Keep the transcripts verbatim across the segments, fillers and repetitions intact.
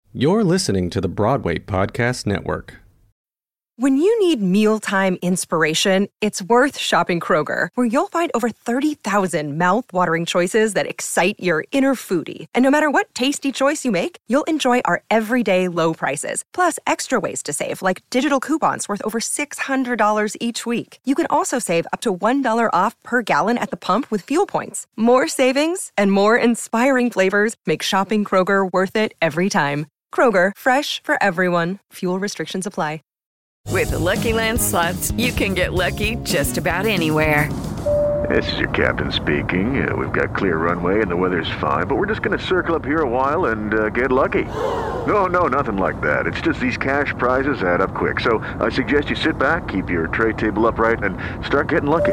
You're listening to the Broadway Podcast Network. When you need mealtime inspiration, it's worth shopping Kroger, where you'll find over thirty thousand mouth-watering choices that excite your inner foodie. And no matter what tasty choice you make, you'll enjoy our everyday low prices, plus extra ways to save, like digital coupons worth over six hundred dollars each week. You can also save up to one dollar off per gallon at the pump with fuel points. More savings and more inspiring flavors make shopping Kroger worth it every time. Kroger, fresh for everyone. Fuel restrictions apply. With the Lucky Land Slots, you can get lucky just about anywhere. This is your captain speaking. Uh, we've got clear runway and the weather's fine, but we're just going to circle up here a while and uh, get lucky. No, no, nothing like that. It's just these cash prizes add up quick. So I suggest you sit back, keep your tray table upright, and start getting lucky.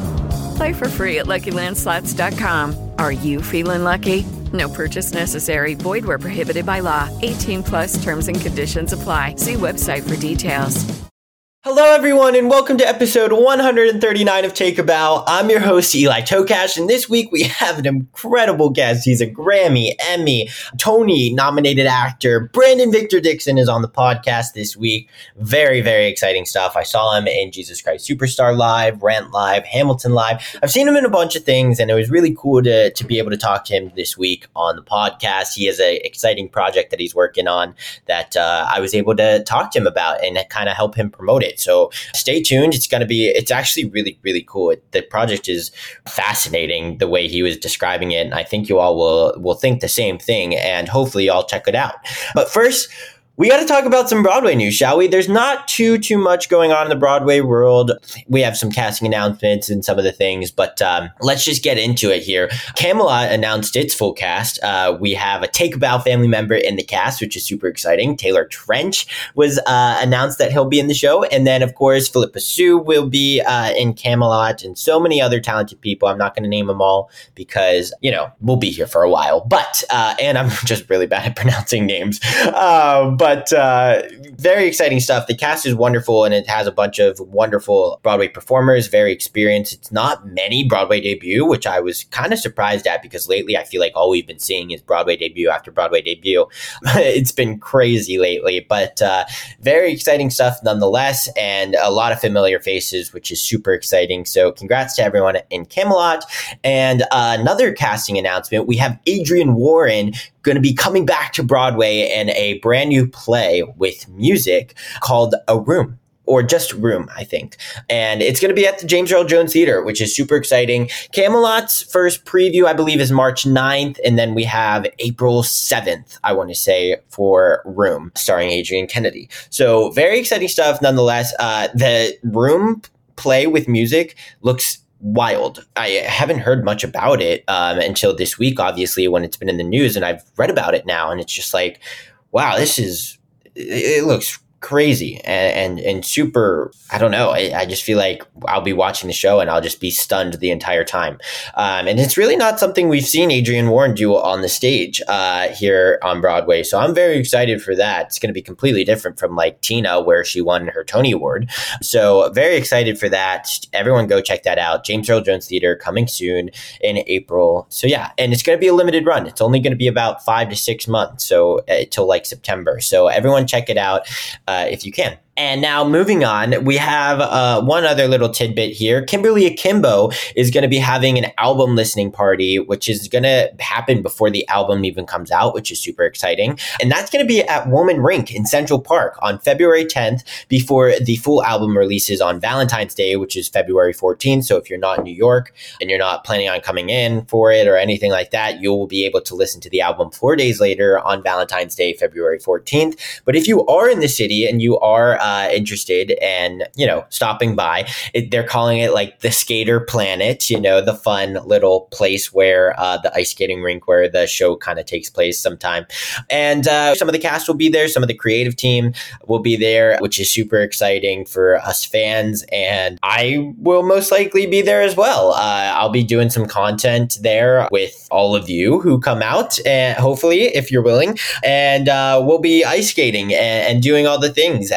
Play for free at Lucky Land Slots dot com. Are you feeling lucky? No purchase necessary. Void where prohibited by law. eighteen plus terms and conditions apply. See website for details. Hello, everyone, and welcome to episode one hundred thirty-nine of Take a Bow. I'm your host, Eli Tokash, and this week we have an incredible guest. He's a Grammy, Emmy, Tony-nominated actor. Brandon Victor Dixon is on the podcast this week. Very, very exciting stuff. I saw him in Jesus Christ Superstar Live, Rent Live, Hamilton Live. I've seen him in a bunch of things, and it was really cool to, to be able to talk to him this week on the podcast. He has an exciting project that he's working on that uh, I was able to talk to him about and kind of help him promote it. So stay tuned. It's going to be, it's actually really, really cool. It, the project is fascinating the way he was describing it. And I think you all will, will think the same thing, and hopefully y'all check it out. But first, we got to talk about some Broadway news, shall we? There's not too, too much going on in the Broadway world. We have some casting announcements and some of the things, but um, let's just get into it here. Camelot announced its full cast. Uh, we have a Take a Bow family member in the cast, which is super exciting. Taylor Trench was uh, announced that he'll be in the show. And then, of course, Philippa Soo will be uh, in Camelot, and so many other talented people. I'm not going to name them all because, you know, we'll be here for a while. But, uh, and I'm just really bad at pronouncing names. Uh, but But uh, very exciting stuff. The cast is wonderful, and it has a bunch of wonderful Broadway performers, very experienced. It's not many Broadway debut, which I was kind of surprised at because lately I feel like all we've been seeing is Broadway debut after Broadway debut. It's been crazy lately, but uh, very exciting stuff nonetheless, and a lot of familiar faces, which is super exciting. So congrats to everyone in Camelot. And uh, another casting announcement, we have Adrienne Warren going to be coming back to Broadway in a brand new play with music called A Room, or just Room, I think. And it's going to be at the James Earl Jones Theater, which is super exciting. Camelot's first preview, I believe, is March ninth. And then we have April seventh, I want to say, for Room, starring Adrienne Kennedy. So very exciting stuff nonetheless. Uh, the Room play with music looks wild. I haven't heard much about it um, until this week, obviously, when it's been in the news, and I've read about it now, and it's just like, wow, this is, it looks crazy and, and and super. I don't know. I, I just feel like I'll be watching the show and I'll just be stunned the entire time. Um, and it's really not something we've seen Adrienne Warren do on the stage uh, here on Broadway. So I'm very excited for that. It's going to be completely different from like Tina, where she won her Tony Award. So very excited for that. Everyone go check that out. James Earl Jones Theater coming soon in April. So yeah, and it's going to be a limited run. It's only going to be about five to six months. So uh, till like September. So everyone check it out. Uh, if you can. And now moving on, we have uh, one other little tidbit here. Kimberly Akimbo is going to be having an album listening party, which is going to happen before the album even comes out, which is super exciting. And that's going to be at Woolman Rink in Central Park on February tenth before the full album releases on Valentine's Day, which is February fourteenth. So if you're not in New York and you're not planning on coming in for it or anything like that, you'll be able to listen to the album four days later on Valentine's Day, February fourteenth. But if you are in the city and you are uh, Uh, interested and, you know, stopping by, it, they're calling it like the Skater Planet, you know, the fun little place where uh, the ice skating rink where the show kind of takes place sometime. And uh, some of the cast will be there. Some of the creative team will be there, which is super exciting for us fans. And I will most likely be there as well. Uh, I'll be doing some content there with all of you who come out, and hopefully, if you're willing, and uh, we'll be ice skating and, and doing all the things at uh,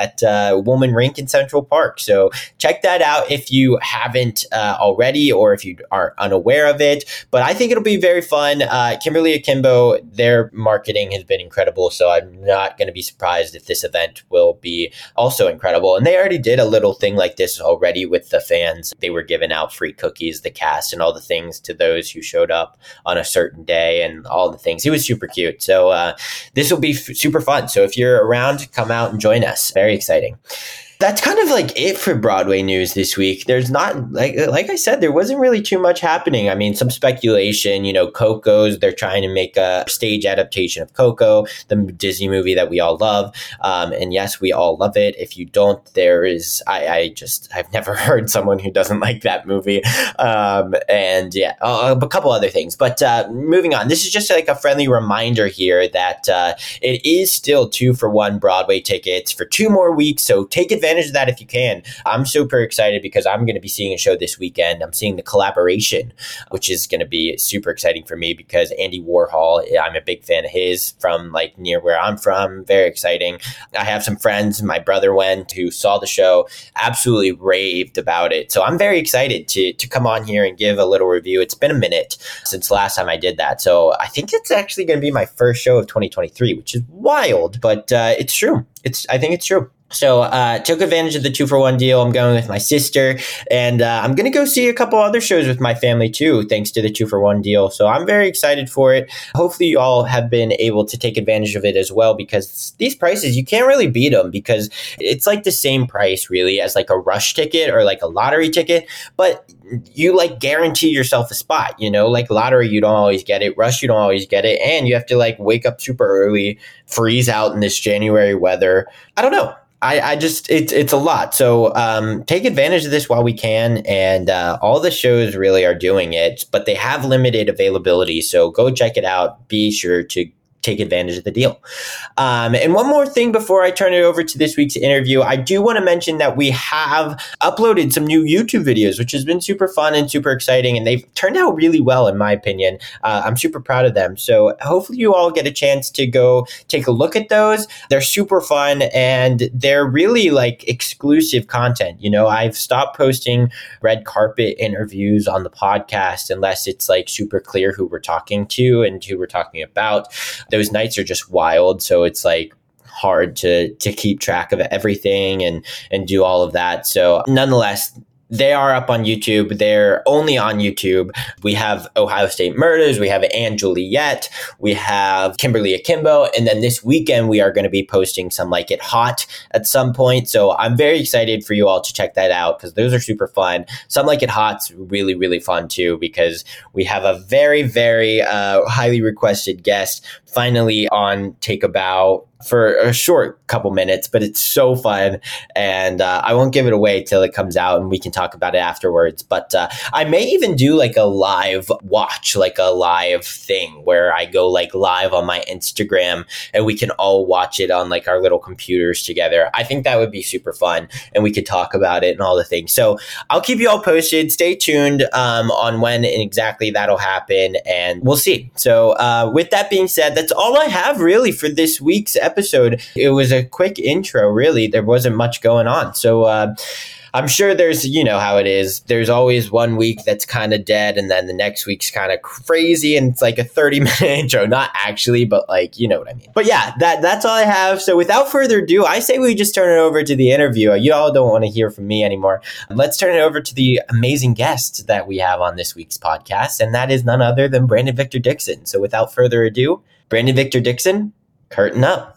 uh, Woolman Rink in Central Park. So check that out if you haven't uh, already, or if you are unaware of it. But I think it'll be very fun. Uh, Kimberly Akimbo, their marketing has been incredible. So I'm not going to be surprised if this event will be also incredible. And they already did a little thing like this already with the fans. They were giving out free cookies, the cast, and all the things to those who showed up on a certain day and all the things. It was super cute. So uh, this will be f- super fun. So if you're around, come out and join us. Very exciting. That's kind of like it for Broadway news this week. There's not, like like I said, there wasn't really too much happening. I mean, some speculation, you know, Coco's, they're trying to make a stage adaptation of Coco, the Disney movie that we all love. Um, and yes, we all love it. If you don't, there is, I, I just, I've never heard someone who doesn't like that movie. Um, and yeah, uh, a couple other things. But uh, moving on, this is just like a friendly reminder here that uh, it is still two for one Broadway tickets for two more weeks. So take advantage of that if you can. I'm super excited because I'm going to be seeing a show this weekend. I'm seeing The Collaboration, which is going to be super exciting for me because Andy Warhol, I'm a big fan of his from like near where I'm from. Very exciting. I have some friends, my brother went, who saw the show, absolutely raved about it. So I'm very excited to, to come on here and give a little review. It's been a minute since last time I did that. So I think it's actually going to be my first show of twenty twenty-three, which is wild, but uh, it's true. It's I think it's true. So uh took advantage of the two for one deal. I'm going with my sister, and uh, I'm going to go see a couple other shows with my family too, thanks to the two for one deal. So I'm very excited for it. Hopefully you all have been able to take advantage of it as well, because these prices, you can't really beat them, because it's like the same price really as like a rush ticket or like a lottery ticket, but you like guarantee yourself a spot, you know, like lottery, you don't always get it. Rush, you don't always get it. And you have to like wake up super early, freeze out in this January weather. I don't know. I, I just, it's it's a lot. So um, take advantage of this while we can. And uh, all the shows really are doing it, but they have limited availability. So go check it out. Be sure to take advantage of the deal. Um, and one more thing before I turn it over to this week's interview, I do want to mention that we have uploaded some new YouTube videos, which has been super fun and super exciting. And they've turned out really well, in my opinion. Uh, I'm super proud of them. So hopefully you all get a chance to go take a look at those. They're super fun and they're really like exclusive content. You know, I've stopped posting red carpet interviews on the podcast unless it's like super clear who we're talking to and who we're talking about. Those nights are just wild. So it's like hard to to keep track of everything and and do all of that. So nonetheless, they are up on YouTube. They're only on YouTube. We have Ohio State Murders. We have Anne Juliet. We have Kimberly Akimbo. And then this weekend, we are going to be posting some Like It Hot at some point. So I'm very excited for you all to check that out because those are super fun. Some Like It Hot's really, really fun too because we have a very, very uh, highly requested guest finally on Take a Bow for a short couple minutes, but it's so fun. And uh, I won't give it away till it comes out and we can talk about it afterwards. But uh, I may even do like a live watch, like a live thing where I go like live on my Instagram and we can all watch it on like our little computers together. I think that would be super fun and we could talk about it and all the things. So I'll keep you all posted. Stay tuned um, on when and exactly that'll happen and we'll see. So uh, with that being said, that's all I have really for this week's episode. episode. It was a quick intro, really. There wasn't much going on. So uh, I'm sure there's, you know how it is. There's always one week that's kind of dead and then the next week's kind of crazy and it's like a thirty minute intro. Not actually, but like, you know what I mean. But yeah, that that's all I have. So without further ado, I say we just turn it over to the interview. You all don't want to hear from me anymore. Let's turn it over to the amazing guest that we have on this week's podcast. And that is none other than Brandon Victor Dixon. So without further ado, Brandon Victor Dixon, curtain up.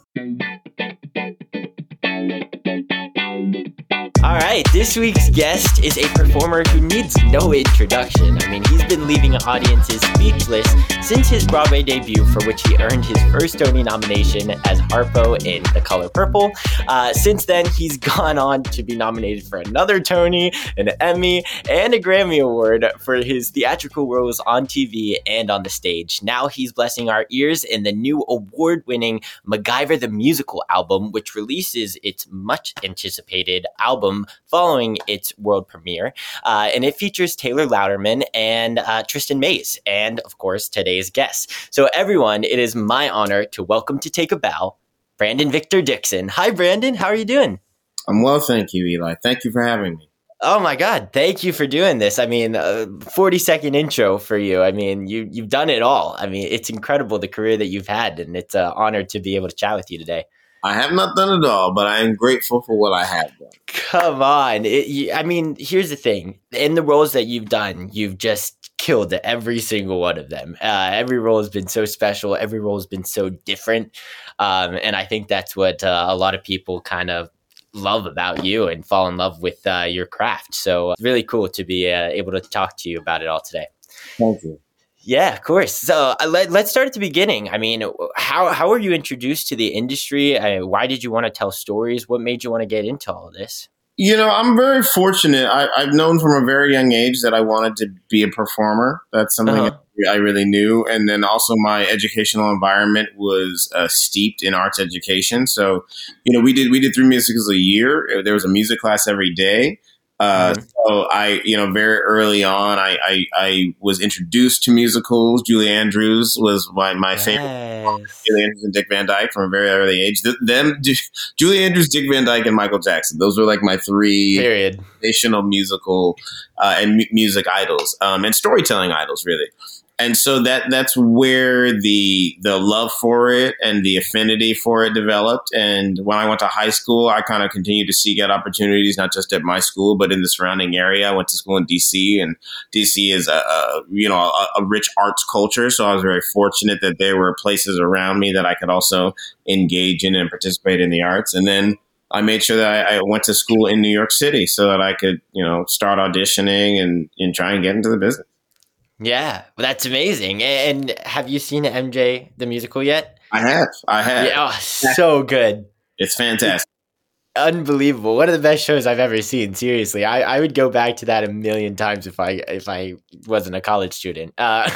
All right, this week's guest is a performer who needs no introduction. I mean, he's been leaving audiences speechless since his Broadway debut, for which he earned his first Tony nomination as Harpo in The Color Purple. Uh, since then, he's gone on to be nominated for another Tony, an Emmy, and a Grammy Award for his theatrical roles on T V and on the stage. Now he's blessing our ears in the new award-winning MacGyver the Musical album, which releases its much-anticipated album following its world premiere. Uh, and it features Taylor Louderman and uh, Tristan Mays, and of course, today's guest. So everyone, it is my honor to welcome to Take a Bow, Brandon Victor Dixon. Hi, Brandon. How are you doing? I'm well, thank you, Eli. Thank you for having me. Oh my God. Thank you for doing this. I mean, uh, forty second intro for you. I mean, you, you've done it all. I mean, it's incredible the career that you've had, and it's an honor to be able to chat with you today. I have not done it all, but I am grateful for what I have done. Come on. It, you, I mean, here's the thing. In the roles that you've done, you've just killed every single one of them. Uh, every role has been so special. Every role has been so different. Um, and I think that's what uh, a lot of people kind of love about you and fall in love with uh, your craft. So it's really cool to be uh, able to talk to you about it all today. Thank you. Yeah, of course. So uh, let, let's start at the beginning. I mean, how how were you introduced to the industry? Uh, why did you want to tell stories? What made you want to get into all of this? You know, I'm very fortunate. I, I've known from a very young age that I wanted to be a performer. That's something uh-huh. I really knew. And then also my educational environment was uh, steeped in arts education. So, you know, we did we did three musicals a year. There was a music class every day. Uh, mm-hmm. So I, you know, very early on, I, I, I was introduced to musicals. Julie Andrews was my, my yes. favorite. Julie Andrews and Dick Van Dyke from a very early age. The, them, Julie Andrews, Dick Van Dyke, and Michael Jackson. Those were like my three Period. foundational musical uh, and mu- music idols, um, and storytelling idols, really. And so that that's where the the love for it and the affinity for it developed. And when I went to high school, I kind of continued to seek out opportunities, not just at my school, but in the surrounding area. I went to school in D C, and D C is a, a you know a, a rich arts culture. So I was very fortunate that there were places around me that I could also engage in and participate in the arts. And then I made sure that I, I went to school in New York City so that I could you know start auditioning and, and try and get into the business. Yeah, that's amazing. And have you seen M J the musical yet? I have. I have. Yeah, oh, so good. It's fantastic. Unbelievable. One of the best shows I've ever seen. Seriously, I, I would go back to that a million times if I if I wasn't a college student. Uh,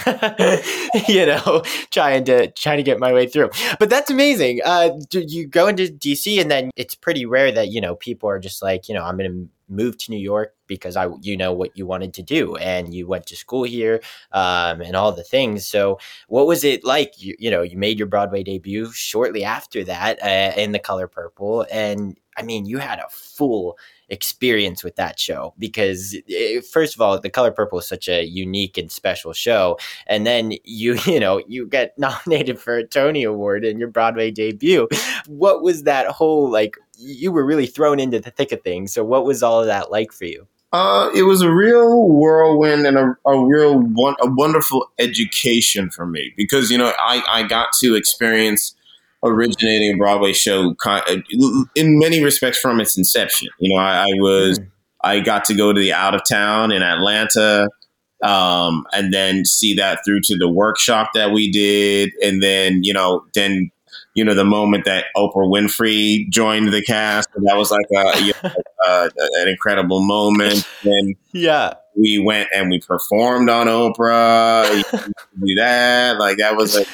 you know, trying to trying to get my way through. But that's amazing. Uh, you go into D C, and then it's pretty rare that you know people are just like, you know, I'm going to move to New York because I, you know, what you wanted to do, and you went to school here, um, and all the things. So, what was it like? You, you know, you made your Broadway debut shortly after that uh, in The Color Purple, and I mean, you had a full experience with that show because, it, first of all, The Color Purple is such a unique and special show, and then you, you know, you get nominated for a Tony Award in your Broadway debut. What was that whole like? You were really thrown into the thick of things. So, what was all of that like for you? Uh, it was a real whirlwind and a, a real one, a wonderful education for me because, you know, I, I got to experience originating a Broadway show in many respects from its inception. You know, I, I was, mm. I got to go to the out of town in Atlanta, um, and then see that through to the workshop that we did. And then, you know, then, you know, the moment that Oprah Winfrey joined the cast, that was like a, you know, uh, an incredible moment. And yeah, we went and we performed on Oprah. Do that, like that was like,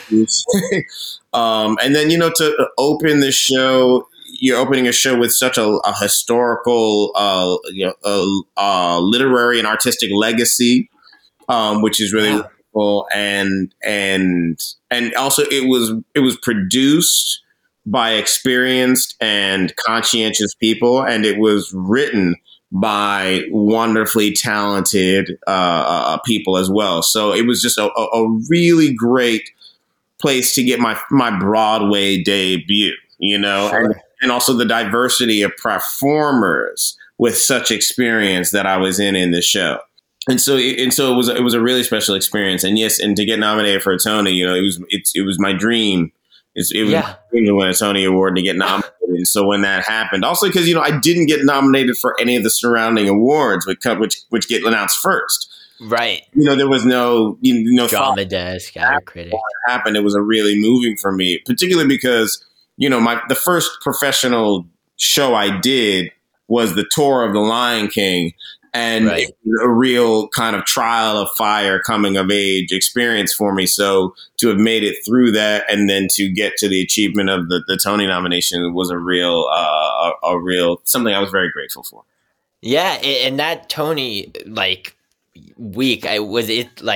um, and then you know to open the show, you're opening a show with such a, a historical, uh, you know, uh, uh, literary and artistic legacy, um, which is really. Yeah. And and and also it was it was produced by experienced and conscientious people, and it was written by wonderfully talented uh, uh, people as well. So it was just a, a really great place to get my my Broadway debut, you know, sure. and, and also the diversity of performers with such experience that I was in in the show. And so, and so it was, it was a really special experience. And yes, and to get nominated for a Tony, you know, it was, it, it was my dream. It's, it was yeah. my dream to win a Tony Award and to get nominated. And so when that happened, also because, you know, I didn't get nominated for any of the surrounding awards, which, which, which get announced first. Right. You know, there was no, you know, drama desk, critic. What happened. It was a really moving for me, particularly because, you know, my, the first professional show I did was the tour of The Lion King. And right. it was a real kind of trial of fire, coming of age experience for me. So to have made it through that and then to get to the achievement of the, the Tony nomination was a real, uh, a, a real something I was very grateful for. Yeah, and that Tony like week, I was it like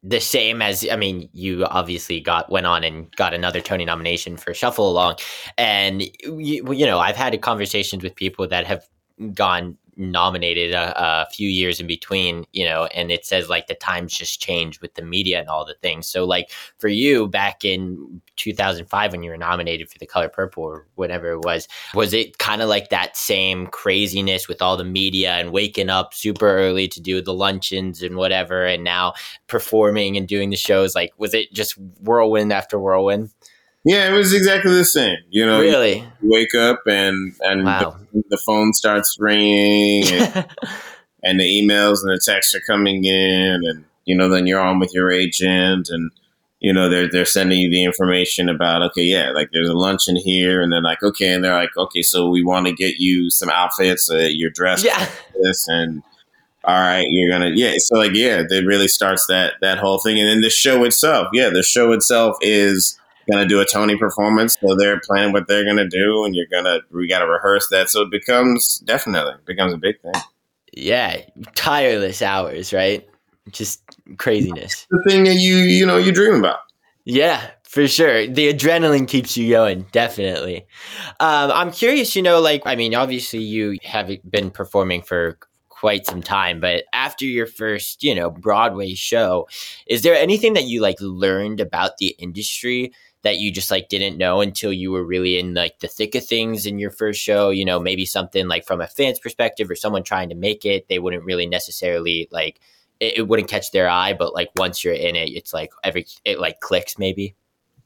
the same as, I mean, you obviously got went on and got another Tony nomination for Shuffle Along, and you, you know, I've had conversations with people that have gone nominated a, a few years in between, you know, and it says like the times just changed with the media and all the things. So like for you back in two thousand five when you were nominated for The Color Purple or whatever it was, was it kind of like that same craziness with all the media and waking up super early to do the luncheons and whatever, and now performing and doing the shows? Like, was it just whirlwind after whirlwind? Yeah, it was exactly the same. You know, really, you wake up and and wow. the, the phone starts ringing, and, and the emails and the texts are coming in, and you know, then you're on with your agent, and you know, they're they're sending you the information about, okay, yeah, like there's a luncheon here, and they're like, okay, and they're like, okay, so we want to get you some outfits, uh, you're dressed yeah. for this, and all right, you're gonna, yeah. So like, yeah, it really starts that that whole thing, and then the show itself, yeah, the show itself is gonna do a Tony performance, so they're planning what they're gonna do, and you're gonna we gotta rehearse that, so it becomes definitely becomes a big thing. Yeah, tireless hours, right? Just craziness. The thing that you you know you dream about. Yeah, for sure. The adrenaline keeps you going, definitely. Um, I'm curious, you know, like, I mean, obviously you have been performing for quite some time, but after your first, you know, Broadway show, is there anything that you like learned about the industry that you just like didn't know until you were really in like the thick of things in your first show? You know, maybe something like from a fan's perspective or someone trying to make it, they wouldn't really necessarily like, it, it wouldn't catch their eye, but like once you're in it, it's like every, it like clicks maybe.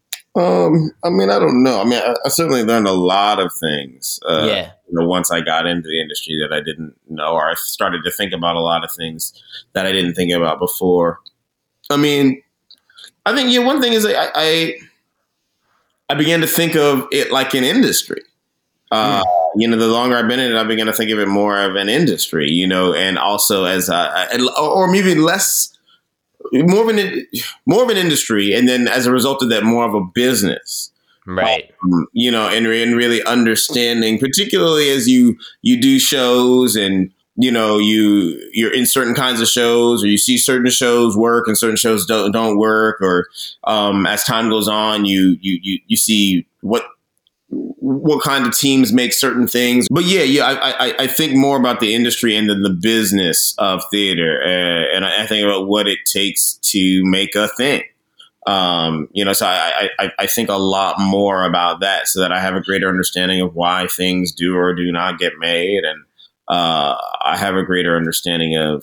Um, I mean, I don't know. I mean, I, I certainly learned a lot of things. Uh, yeah. You know, once I got into the industry that I didn't know, or I started to think about a lot of things that I didn't think about before. I mean, I think, yeah, one thing is I, I, I began to think of it like an industry. Uh, mm. You know, the longer I've been in it, I began to think of it more of an industry, you know, and also as a, or maybe less, more of an, more of an industry. And then as a result of that, more of a business. Right. Um, you know, and, and really understanding, particularly as you, you do shows and, you know, you, you're in certain kinds of shows, or you see certain shows work and certain shows don't, don't work. Or, um, as time goes on, you, you, you, you see what, what kind of teams make certain things. But yeah, yeah, I, I, I think more about the industry and the, the business of theater. Uh, and I, I think about what it takes to make a thing. Um, you know, so I, I, I think a lot more about that so that I have a greater understanding of why things do or do not get made. And uh, I have a greater understanding of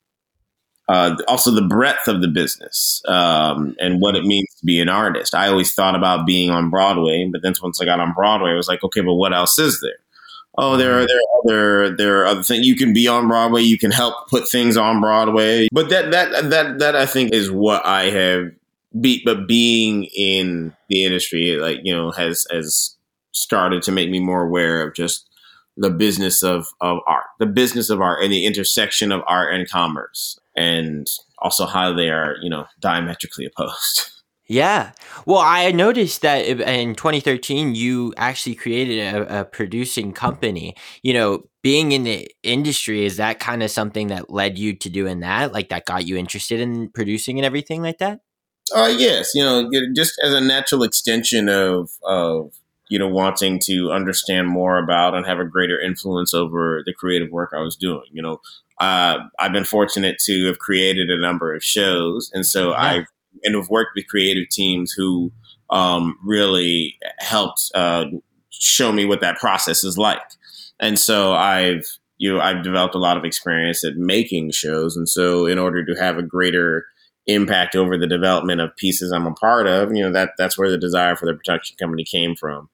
uh, also the breadth of the business um, and what it means to be an artist. I always thought about being on Broadway, but then once I got on Broadway, I was like, okay, but what else is there? Oh, there are there are other there are other things. You can be on Broadway. You can help put things on Broadway. But that that that that I think is what I have. Be, but being in the industry, like, you know, has has started to make me more aware of just the business of, of art, the business of art and the intersection of art and commerce, and also how they are, you know, diametrically opposed. Yeah. Well, I noticed that in twenty thirteen, you actually created a, a producing company. You know, being in the industry, is that kind of something that led you to doing that? Like that got you interested in producing and everything like that? Uh, yes, you know, just as a natural extension of, of, you know, wanting to understand more about and have a greater influence over the creative work I was doing. You know, uh, I've been fortunate to have created a number of shows. And so yeah. I've and have worked with creative teams who um, really helped uh, show me what that process is like. And so I've, you know, I've developed a lot of experience at making shows. And so in order to have a greater impact over the development of pieces I'm a part of, you know, that that's where the desire for the production company came from.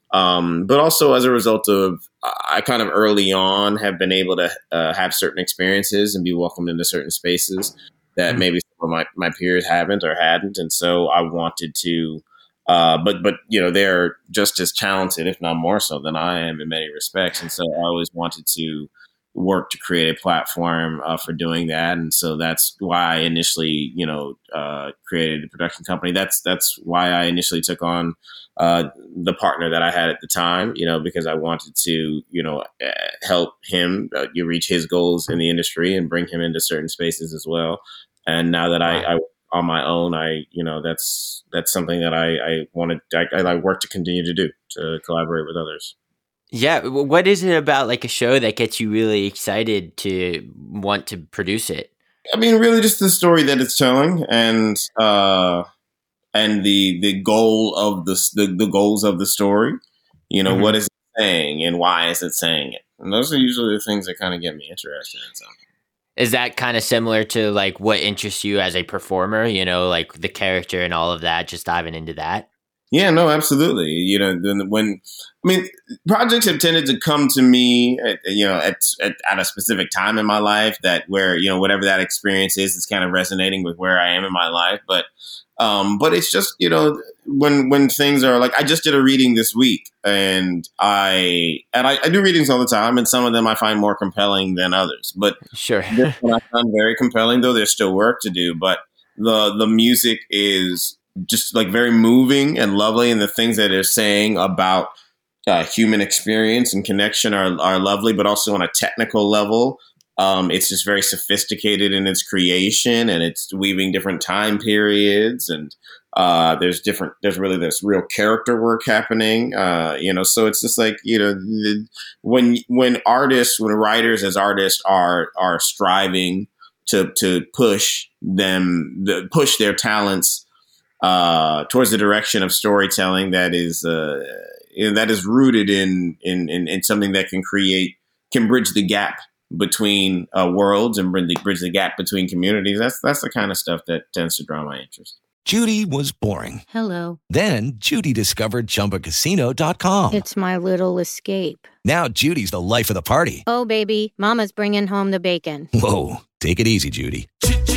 Um, but also as a result of, I kind of early on have been able to uh, have certain experiences and be welcomed into certain spaces that mm-hmm. maybe some of my, my peers haven't or hadn't. And so I wanted to, uh, but, but, you know, they're just as talented, if not more so than I am in many respects. And so I always wanted to work to create a platform uh, for doing that. And so that's why I initially, you know, uh, created a production company. That's, that's why I initially took on uh, the partner that I had at the time, you know, because I wanted to, you know, help him uh, you reach his goals in the industry and bring him into certain spaces as well. And now that I, I on my own, I, you know, that's that's something that I, I wanted, I, I work to continue to do, to collaborate with others. Yeah. What is it about like a show that gets you really excited to want to produce it? I mean, really just the story that it's telling, and uh, and the the goal of the, the, the goals of the story. You know, mm-hmm. What is it saying and why is it saying it? And those are usually the things that kind of get me interested in something. Is that kind of similar to like what interests you as a performer, you know, like the character and all of that, just diving into that? Yeah, no, absolutely. You know, when, I mean, projects have tended to come to me, at, you know, at, at at a specific time in my life that where, you know, whatever that experience is, it's kind of resonating with where I am in my life. But Um, but it's just, you know, when when things are like, I just did a reading this week, and I and I, I do readings all the time, and some of them I find more compelling than others. But sure, this one I found very compelling, though there's still work to do. But the the music is just like very moving and lovely, and the things that they're saying about uh, human experience and connection are are lovely, but also on a technical level. Um, it's just very sophisticated in its creation, and it's weaving different time periods, and uh, there's different, there's really this real character work happening, uh, you know, so it's just like, you know, when, when artists, when writers as artists are, are striving to, to push them, the, push their talents uh, towards the direction of storytelling that is, uh, you know, that is rooted in, in, in, in something that can create, can bridge the gap between uh, worlds and bridge the, bridge the gap between communities. That's that's the kind of stuff that tends to draw my interest. Judy was boring. Hello. Then Judy discovered Chumba Casino dot com. It's my little escape. Now Judy's the life of the party. Oh, baby, mama's bringing home the bacon. Whoa, take it easy, Judy.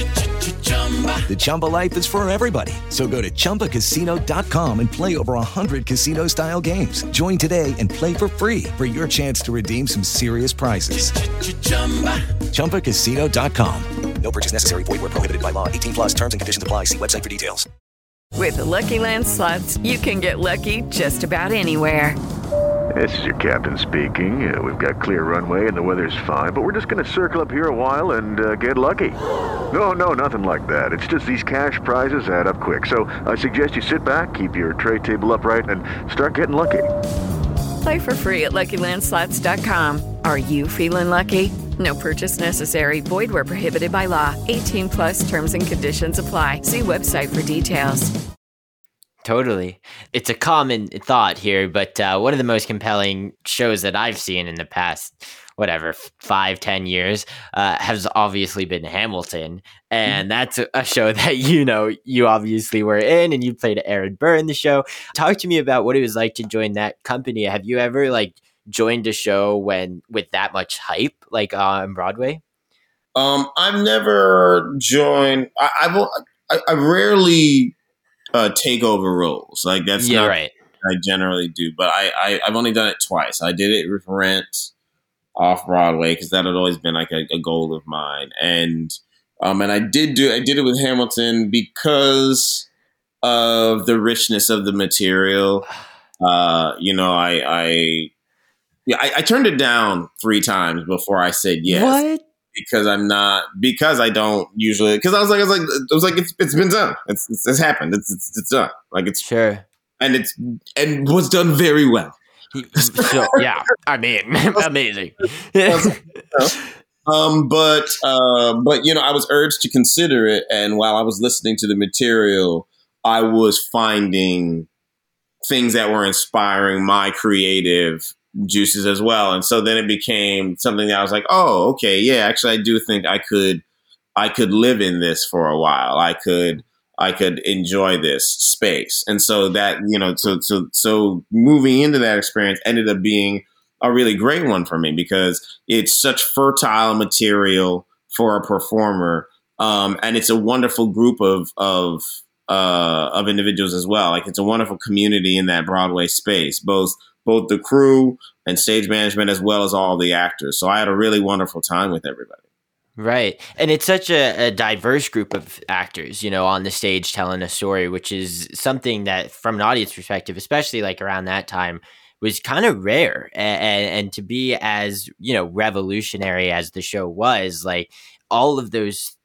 The Chumba life is for everybody. So go to Chumba Casino dot com and play over one hundred casino-style games. Join today and play for free for your chance to redeem some serious prizes. Chumba Casino dot com. No purchase necessary. Void where prohibited by law. eighteen plus terms and conditions apply. See website for details. With the Lucky Land Slots, you can get lucky just about anywhere. This is your captain speaking. Uh, we've got clear runway and the weather's fine, but we're just going to circle up here a while and uh, get lucky. No, no, nothing like that. It's just these cash prizes add up quick. So I suggest you sit back, keep your tray table upright, and start getting lucky. Play for free at Lucky Land Slots dot com. Are you feeling lucky? No purchase necessary. Void where prohibited by law. eighteen plus terms and conditions apply. See website for details. Totally. It's a common thought here, but uh, one of the most compelling shows that I've seen in the past, whatever, five, ten years, uh, has obviously been Hamilton. And that's a show that, you know, you obviously were in, and you played Aaron Burr in the show. Talk to me about what it was like to join that company. Have you ever like joined a show when with that much hype, like uh, on Broadway? Um, I've never joined. I, I've I, I rarely uh, take over roles. Like that's yeah, not right. what I generally do. But I, I I've only done it twice. I did it with Rent off Broadway because that had always been like a, a goal of mine, and um, and I did do I did it with Hamilton because of the richness of the material. Uh, you know, I I yeah I, I turned it down three times before I said yes. What? Because I'm not, because I don't usually, because I was like, I was like, it was like, it's, it's been done. It's, it's, it's happened. It's, it's, it's done. Like it's sure. And it's, and was done very well. So, yeah. I mean, amazing. um, but, uh, but, you know, I was urged to consider it. And while I was listening to the material, I was finding things that were inspiring my creative juices as well. And so then it became something that I was like, oh, okay, yeah, actually I do think I could I could live in this for a while. I could I could enjoy this space. And so that, you know, so so so moving into that experience ended up being a really great one for me because it's such fertile material for a performer. Um, and it's a wonderful group of of uh, of individuals as well. Like it's a wonderful community in that Broadway space, both both the crew and stage management, as well as all the actors. So I had a really wonderful time with everybody. Right. And it's such a, a diverse group of actors, you know, on the stage telling a story, which is something that from an audience perspective, especially like around that time, was kind of rare. And, and, and to be as, you know, revolutionary as the show was, like all of those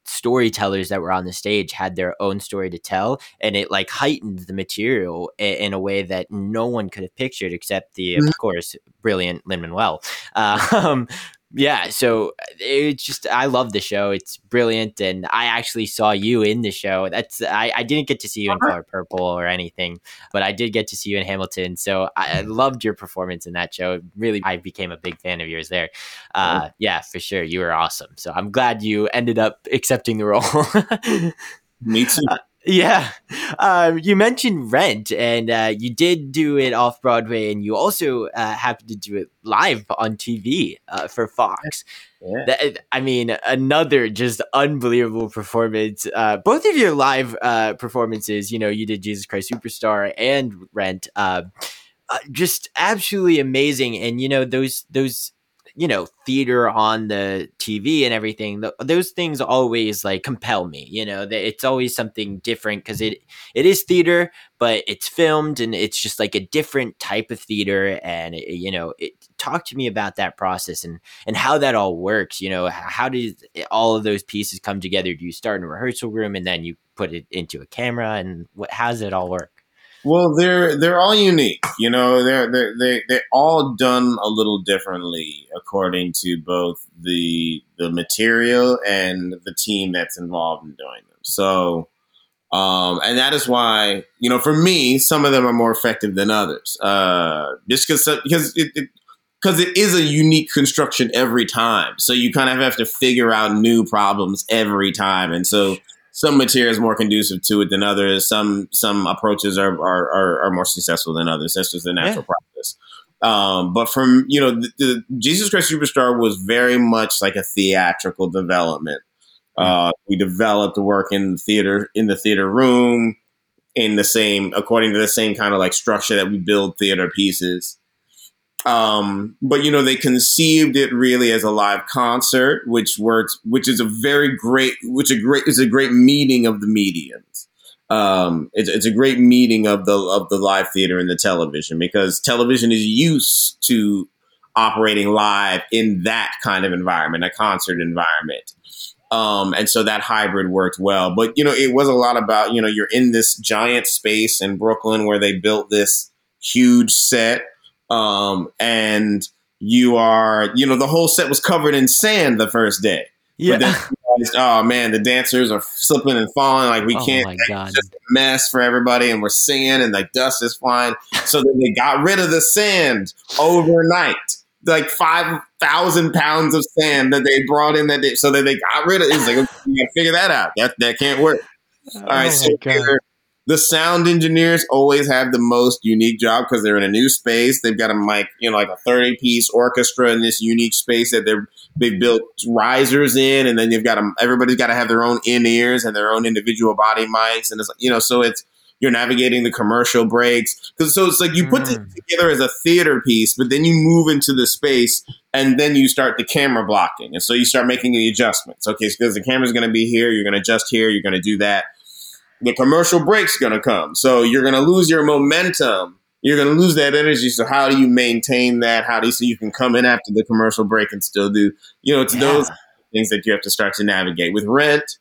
storytellers that were on the stage had their own story to tell, and it like heightened the material in, in a way that no one could have pictured except the, of course, brilliant Lin-Manuel. Uh, um, yeah, so it's just, I love the show. It's brilliant, and I actually saw you in the show. That's I, I didn't get to see you in Color Purple or anything, but I did get to see you in Hamilton. So I, I loved your performance in that show. Really, I became a big fan of yours there. Uh, yeah, for sure, you were awesome. So I'm glad you ended up accepting the role. Me too. Uh, Yeah. Um, you mentioned Rent, and uh, you did do it off Broadway, and you also uh, happened to do it live on T V uh, for Fox. Yeah. That, I mean, another just unbelievable performance. Uh, both of your live uh, performances, you know, you did Jesus Christ Superstar and Rent, uh, uh, just absolutely amazing. And, you know, those, those, you know, theater on the T V and everything, th- those things always like compel me, you know, that it's always something different because it, it is theater, but it's filmed and it's just like a different type of theater. And, it, you know, it talk to me about that process and, and how that all works. You know, how does all of those pieces come together? Do you start in a rehearsal room and then you put it into a camera, and what, how does it all work? Well, they're they're all unique, you know. They're they they they're all done a little differently according to both the the material and the team that's involved in doing them. So, um, and that is why, you know, for me, some of them are more effective than others. Uh, just because because it because it, it is a unique construction every time. So you kind of have to figure out new problems every time, and so. Some material is more conducive to it than others. Some some approaches are are, are, are more successful than others. That's just the natural yeah. process. Um, but from, you know, the, the Jesus Christ Superstar was very much like a theatrical development. Uh, we developed the work in the theater, in the theater room, in the same, according to the same kind of like structure that we build theater pieces. Um, but, you know, they conceived it really as a live concert, which works, which is a very great, which a great is a great meeting of the mediums. Um, it's, it's a great meeting of the of the live theater and the television, because television is used to operating live in that kind of environment, a concert environment. Um, and so that hybrid worked well. But, you know, it was a lot about, you know, you're in this giant space in Brooklyn where they built this huge set. Um, and you are, you know, the whole set was covered in sand the first day. Yeah. But then you realized, oh man, the dancers are slipping and falling. Like we oh can't, my God. it's just a mess for everybody. And we're singing and like dust is flying. So then they got rid of the sand overnight, like five thousand pounds of sand that they brought in that day. So that they got rid of it. It's like, okay, you gotta figure that out. That, that can't work. All right. Oh so God. The sound engineers always have the most unique job because they're in a new space. They've got a like, you know, like a thirty piece orchestra in this unique space that they're, they've built risers in. And then you've got them, everybody's got to have their own in-ears and their own individual body mics. And it's like, you know, so it's, you're navigating the commercial breaks. Cause so it's like you put mm. this together as a theater piece, but then you move into the space and then you start the camera blocking. And so you start making the adjustments. Okay. So because the camera's going to be here, you're going to adjust here, you're going to do that. The commercial break's going to come. So you're going to lose your momentum. You're going to lose that energy. So how do you maintain that? How do you, so you can come in after the commercial break and still do, you know, it's yeah. those things that you have to start to navigate. With Rent,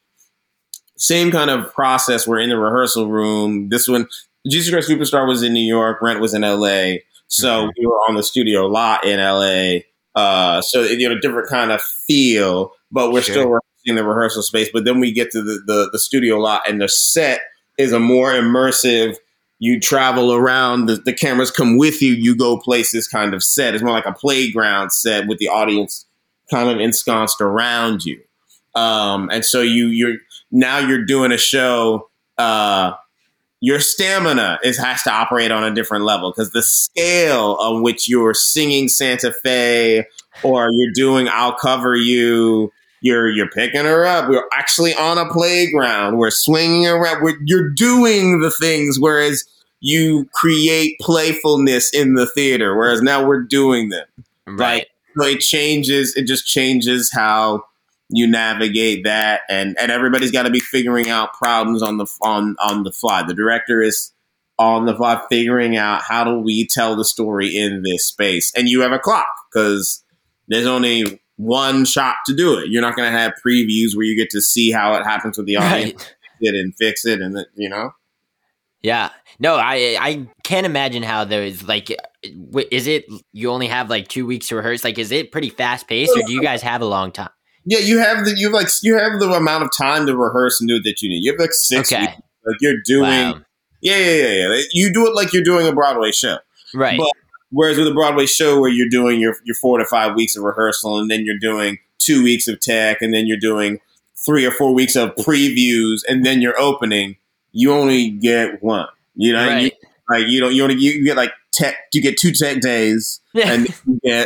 same kind of process. We're in the rehearsal room. This one, Jesus Christ Superstar was in New York. Rent was in L A. So mm-hmm. we were on the studio lot in L A. Uh, so, you know, different kind of feel, but we're sure. still in the rehearsal space. But then we get to the, the, the studio lot, and the set is a more immersive, you travel around, the, the cameras come with you, you go places kind of set. It's more like a playground set with the audience kind of ensconced around you. Um, and so you, you're, now you're doing a show, uh, your stamina is has to operate on a different level because the scale on which you're singing Santa Fe or you're doing I'll Cover You, You're you're picking her up. We're actually on a playground. We're swinging around. We're, you're doing the things, whereas you create playfulness in the theater, whereas now we're doing them. Right. Like, so it changes. It just changes how you navigate that, and and everybody's got to be figuring out problems on the on on the fly. The director is on the fly figuring out how do we tell the story in this space, and you have a clock because there's only one shot to do it. You're not going to have previews where you get to see how it happens with the audience, Right. it and fix it, and you know. Yeah. No, I I can't imagine how there's like, w- is it you only have like two weeks to rehearse? Like, is it pretty fast paced, or do you guys have a long time? Yeah, you have the you have like you have the amount of time to rehearse and do it that you need. You have like six Okay. weeks. Like you're doing. Wow. Yeah, yeah, yeah, yeah. You do it like you're doing a Broadway show. Right. But whereas with a Broadway show where you're doing your your four to five weeks of rehearsal, and then you're doing two weeks of tech, and then you're doing three or four weeks of previews, and then you're opening, you only get one. You know, Right. you, like you don't you only you get like tech. You get two tech days, Yeah. and then you get.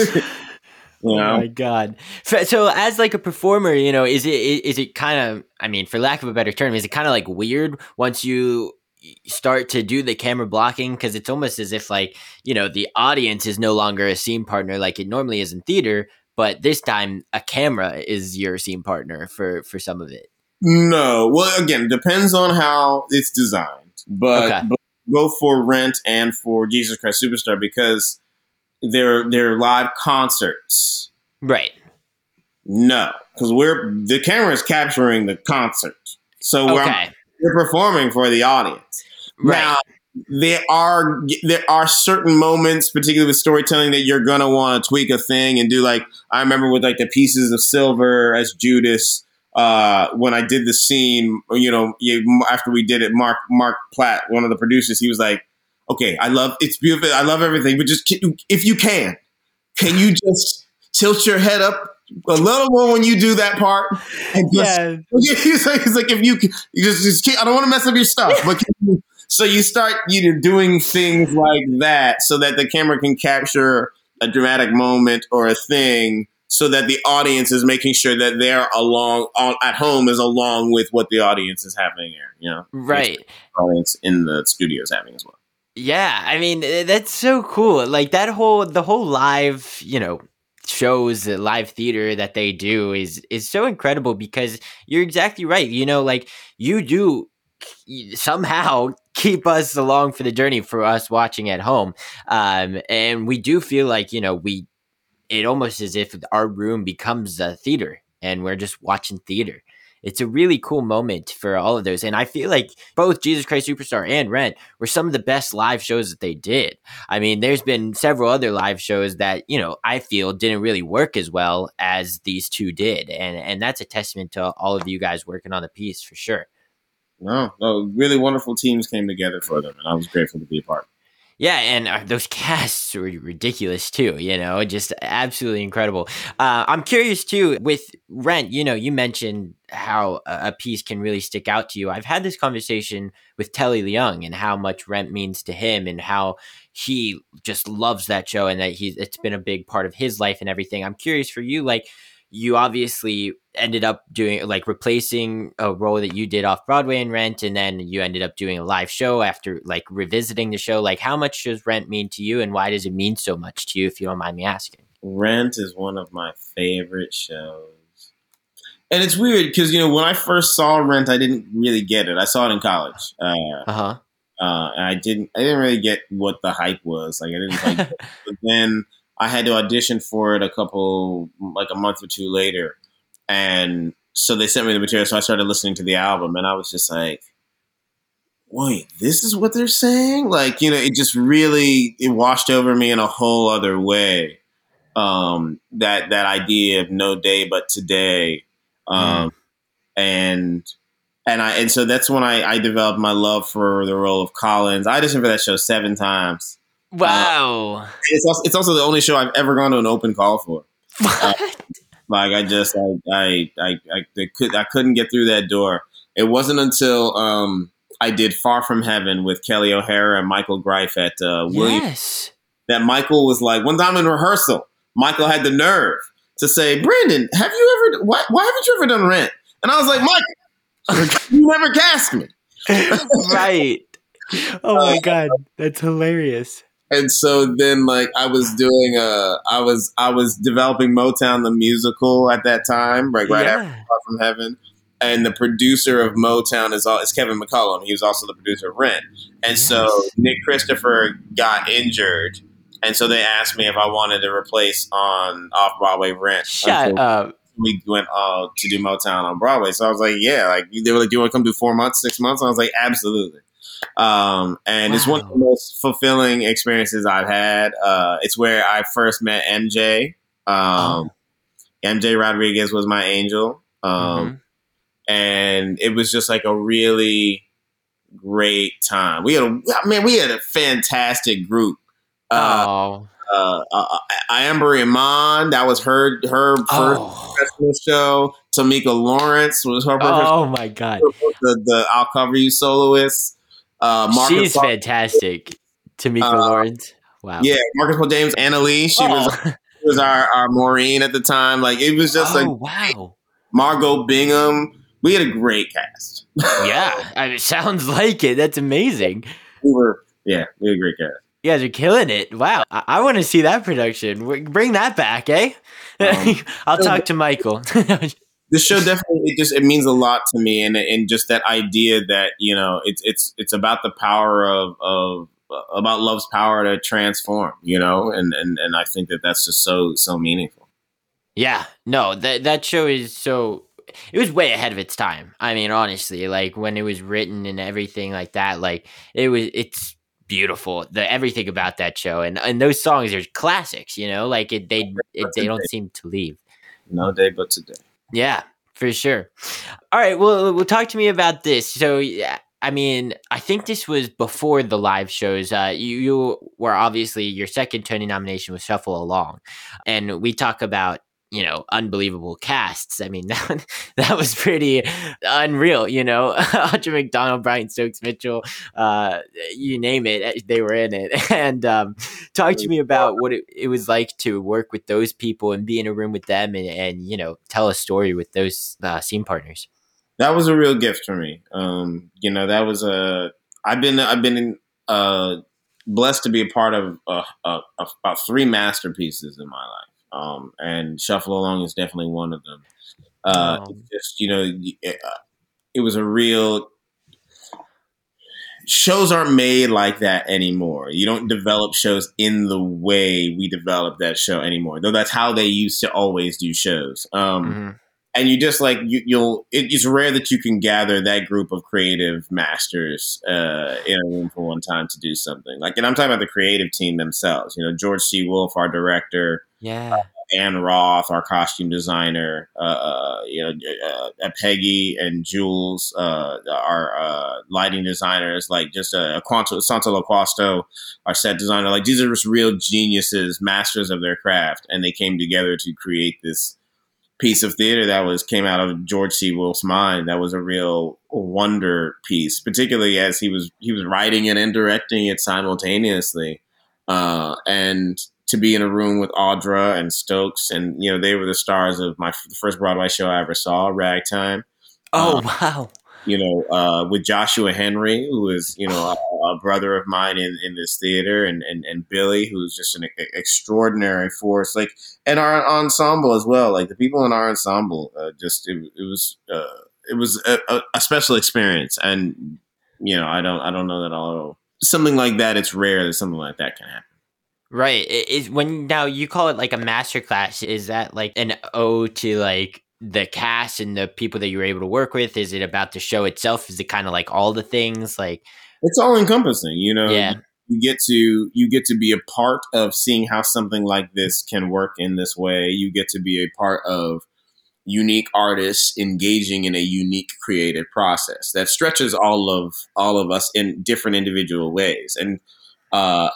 You know? Oh my god! So, so as like a performer, you know, is it is it kind of? I mean, for lack of a better term, is it kind of like weird once you start to do the camera blocking? Because it's almost as if like, you know, the audience is no longer a scene partner like it normally is in theater, but this time a camera is your scene partner for for some of it. No, well, again, it depends on how it's designed, but, Okay. but both for Rent and for Jesus Christ Superstar, because they're they're live concerts. Right. No, because we're the camera is capturing the concert, so we're, Okay. we're performing for the audience. Right. Now, there are there are certain moments, particularly with storytelling, that you're gonna want to tweak a thing and do. Like I remember with like the Pieces of Silver as Judas. Uh, when I did the scene, you know, you, after we did it, Mark Mark Platt, one of the producers, he was like, "Okay, I love it's beautiful, I love everything, but just if you can, can you just tilt your head up a little more when you do that part?" And just, Yeah. he's like, he's like, if you, you just, just can't, I don't want to mess up your stuff, but can you, so you start you know doing things like that so that the camera can capture a dramatic moment or a thing, so that the audience is making sure that they're along on, at home is along with what the audience is having here, you know, Right. the audience in the studio is having as well. Yeah, I mean eh, that's so cool. Like that whole the whole live, you know, shows, uh, live theater that they do is is so incredible because you're exactly right. You know, like you do somehow keep us along for the journey for us watching at home, um, and we do feel like you know we. It almost as if our room becomes a theater and we're just watching theater. It's a really cool moment for all of those. And I feel like both Jesus Christ Superstar and Rent were some of the best live shows that they did. I mean, there's been several other live shows that, you know, I feel didn't really work as well as these two did. And and that's a testament to all of you guys working on the piece for sure. No, no, really wonderful teams came together for them, and I was grateful to be a part. Yeah, and uh, those casts were ridiculous too, you know, just absolutely incredible. Uh, I'm curious too, with Rent, you know, you mentioned how a, a piece can really stick out to you. I've had this conversation with Telly Leung and how much Rent means to him and how he just loves that show and that he's it's been a big part of his life and everything. I'm curious for you, like, you obviously ended up doing like replacing a role that you did off Broadway in Rent, and then you ended up doing a live show after like revisiting the show. Like, how much does Rent mean to you, and why does it mean so much to you, if you don't mind me asking? Rent is one of my favorite shows. And it's weird because, you know, when I first saw Rent, I didn't really get it. I saw it in college. Uh, Uh-huh. uh, and I didn't I didn't really get what the hype was. Like, I didn't like but then I had to audition for it a couple, like a month or two later. And so they sent me the material. So I started listening to the album, and I was just like, wait, this is what they're saying? Like, you know, it just really, it washed over me in a whole other way. Um, that, that idea of no day but today. Um, mm. and, and I, and so that's when I, I developed my love for the role of Collins. I auditioned for that show seven times. Wow. Uh, it's also, it's also the only show I've ever gone to an open call for. What? Uh, like I just, I, I, I, I, I, could, I couldn't get through that door. It wasn't until um, I did Far From Heaven with Kelly O'Hara and Michael Greif at uh, Williams Yes. that Michael was like, one time in rehearsal, Michael had the nerve to say, Brandon, have you ever, why, why haven't you ever done Rent? And I was like, Michael, you never cast me. Right. Oh my God. That's hilarious. And so then, like, I was doing a, I was, I was developing Motown the musical at that time, right, right Yeah. after Far From Heaven. And the producer of Motown is, is Kevin McCullum. He was also the producer of Rent. And Yes. so Nick Christopher got injured, And so they asked me if I wanted to replace on Off Broadway Rent. Shut until up. We went uh, to do Motown on Broadway. So I was like, yeah, like they were like, do you want to come do four months, six months? I was like, absolutely. Um, and wow. It's one of the most fulfilling experiences I've had. Uh, it's where I first met M J. Um, oh. M J Rodriguez was my angel. Um, mm-hmm. And it was just like a really great time. We had a, I mean, we had a fantastic group. Uh, oh. Uh, uh, Amber Iman, that was her her first oh. professional show. Tamika Lawrence was her. Oh my god, the, the I'll Cover You soloist. Uh, Marcus She's Paul, fantastic. Tamika uh, Lawrence. Wow. Yeah, Marcus Paul James, Annalise. She oh. was she was our, our Maureen at the time. Like it was just oh, like wow. Margot Bingham. We had a great cast. Yeah, I mean, it sounds like it. That's amazing. We were yeah, we had a great cast. You guys are killing it. Wow. I, I want to see that production. Bring that back, eh? Um, I'll so talk to Michael. This show definitely, it just, it means a lot to me. And, and just that idea that, you know, it's, it's, it's about the power of, of, about love's power to transform, you know? And, and, and I think that that's just so, so meaningful. Yeah, no, that, that show is so, it was way ahead of its time. I mean, honestly, like when it was written and everything like that, like it was, it's, beautiful, the everything about that show, and and those songs are classics, you know, like it, they it, they don't seem to leave. No day but today. Yeah, for sure. All right, well, we'll talk to me about this. So, yeah, I mean, I think this was before the live shows. Uh, you, you were obviously your second Tony nomination was Shuffle Along, and we talk about, you know, unbelievable casts. I mean, that, that was pretty unreal, you know. Audra McDonald, Brian Stokes Mitchell, uh, you name it, they were in it. And um, talk to me about what it, it was like to work with those people and be in a room with them and, and you know, tell a story with those uh, scene partners. That was a real gift for me. Um, you know, that was a, I've been, I've been uh, blessed to be a part of uh, uh, about three masterpieces in my life. Um, and Shuffle Along is definitely one of them. Uh, oh. Just, you know, it, uh, it was a real, shows aren't made like that anymore. You don't develop shows in the way we develop that show anymore, though that's how they used to always do shows. Um, mm-hmm. And you just like, you, you'll, it, it's rare that you can gather that group of creative masters uh, in a room for one time to do something. Like, and I'm talking about the creative team themselves, you know, George C. Wolfe, our director, yeah, uh, Ann Roth, our costume designer, uh, you know, uh, Peggy and Jules, uh, our uh, lighting designers, like just uh, Quanto, Santo Loquasto, our set designer. Like these are just real geniuses, masters of their craft, and they came together to create this piece of theater that was came out of George C. Wolfe's mind. That was a real wonder piece, particularly as he was he was writing it and directing it simultaneously, uh, and to be in a room with Audra and Stokes, and you know they were the stars of my the first Broadway show I ever saw, Ragtime. Oh um, wow! You know, uh, with Joshua Henry, who is you know a, a brother of mine in, in this theater, and, and and Billy, who's just an extraordinary force. Like, and our ensemble as well. Like the people in our ensemble, uh, just it, it was uh, it was a, a special experience, and you know I don't I don't know that I'll something like that. It's rare that something like that can happen. Right. Is when now you call it like a masterclass, is that like an ode to like the cast and the people that you were able to work with? Is it about the show itself? Is it kind of like all the things? Like it's all encompassing, you know. Yeah. You get to you get to be a part of seeing how something like this can work in this way. You get to be a part of unique artists engaging in a unique creative process that stretches all of all of us in different individual ways. And Uh,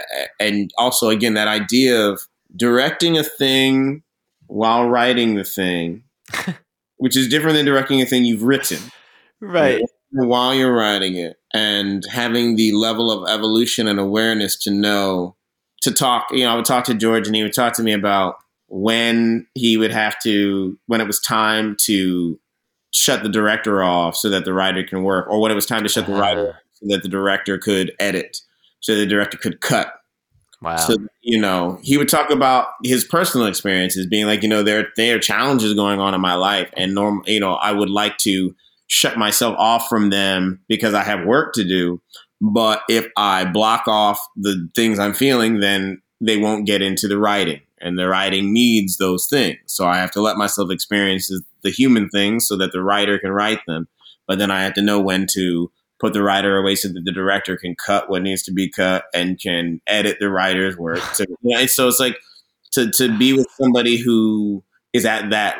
and also, again, that idea of directing a thing while writing the thing, which is different than directing a thing you've written. Right. You know, while you're writing it and having the level of evolution and awareness to know, to talk, you know, I would talk to George and he would talk to me about when he would have to, when it was time to shut the director off so that the writer can work, or when it was time to shut the writer off so that the director could edit. So the director could cut. Wow. So, you know, he would talk about his personal experiences being like, you know, there, there are challenges going on in my life. And, norm, you know, I would like to shut myself off from them because I have work to do. But if I block off the things I'm feeling, then they won't get into the writing, and the writing needs those things. So I have to let myself experience the human things so that the writer can write them. But then I have to know when to put the writer away so that the director can cut what needs to be cut and can edit the writer's work. So, you know, so it's like to, to be with somebody who is at that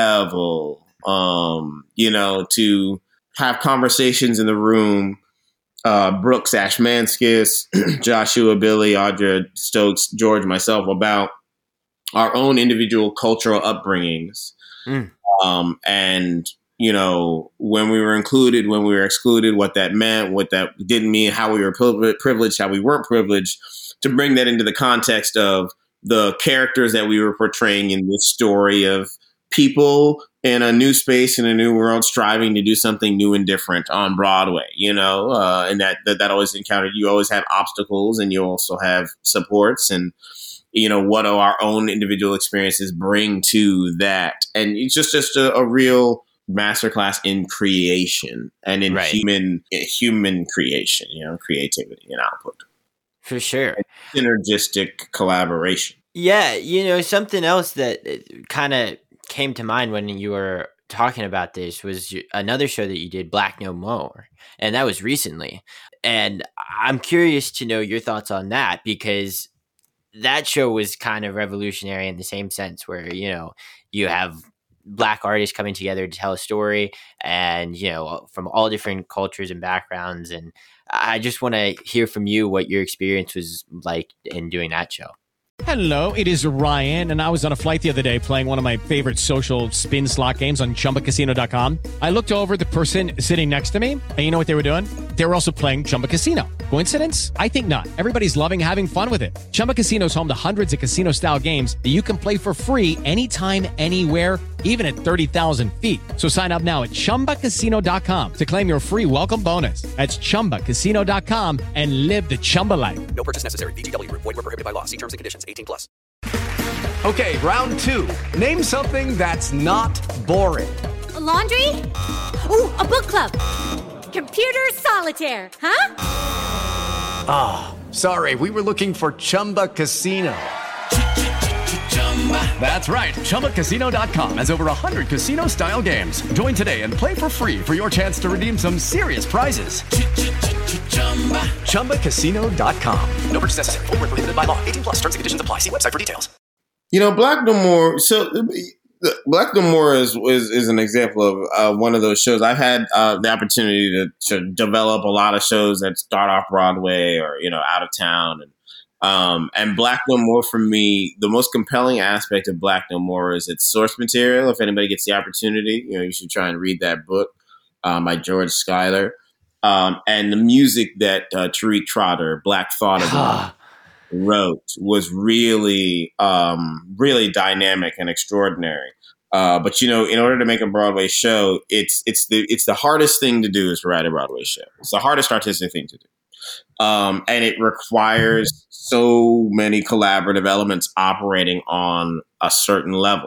level, um, you know, to have conversations in the room. Uh, Brooks Ashmanskis, Joshua, Billy, Audra Stokes, George, myself, about our own individual cultural upbringings. Mm. Um, and, you know, when we were included, when we were excluded, what that meant, what that didn't mean, how we were privileged, how we weren't privileged, to bring that into the context of the characters that we were portraying in this story of people in a new space, in a new world, striving to do something new and different on Broadway, you know, uh, and that, that, that always encountered, you always have obstacles and you also have supports, and, you know, what do our own individual experiences bring to that? And it's just, just a, a real masterclass in creation and in right. human, human creation, you know, creativity and output. For sure. And synergistic collaboration. Yeah. You know, something else that kind of came to mind when you were talking about this was another show that you did, Black No More, and that was recently. And I'm curious to know your thoughts on that, because that show was kind of revolutionary in the same sense where, you know, you have Black artists coming together to tell a story, and, you know, from all different cultures and backgrounds. And I just want to hear from you what your experience was like in doing that show. Hello, it is Ryan, and I was on a flight the other day playing one of my favorite social spin slot games on Chumba Casino dot com. I looked over at the person sitting next to me, and you know what they were doing? They were also playing Chumba Casino. Coincidence? I think not. Everybody's loving having fun with it. Chumba Casino is home to hundreds of casino-style games that you can play for free anytime, anywhere, even at thirty thousand feet. So sign up now at Chumba Casino dot com to claim your free welcome bonus. That's Chumba Casino dot com and live the Chumba life. No purchase necessary. V G W. Void where prohibited by law. See terms and conditions. eighteen plus. Okay, round two. Name something that's not boring. A laundry? Ooh, a book club. Computer solitaire, huh? Ah, oh, sorry. We were looking for Chumba Casino. That's right. Chumba Casino dot com has over one hundred casino-style games. Join today and play for free for your chance to redeem some serious prizes. Chumba Casino dot com. No purchase necessary. Void where prohibited by law. eighteen plus. Terms and conditions apply. See website for details. You know, Black No More. So, Black No More is is, is an example of uh, one of those shows. I've had uh, the opportunity to, to develop a lot of shows that start off Broadway or, you know, out of town, and Um, and Black No More, for me, the most compelling aspect of Black No More is its source material. If anybody gets the opportunity, you know, you should try and read that book um, by George Schuyler. Um, and the music that uh, Tariq Trotter, Black Thought about, wrote was really, um, really dynamic and extraordinary. Uh, but you know, in order to make a Broadway show, it's it's the it's the hardest thing to do is to write a Broadway show. It's the hardest artistic thing to do. Um, and it requires so many collaborative elements operating on a certain level.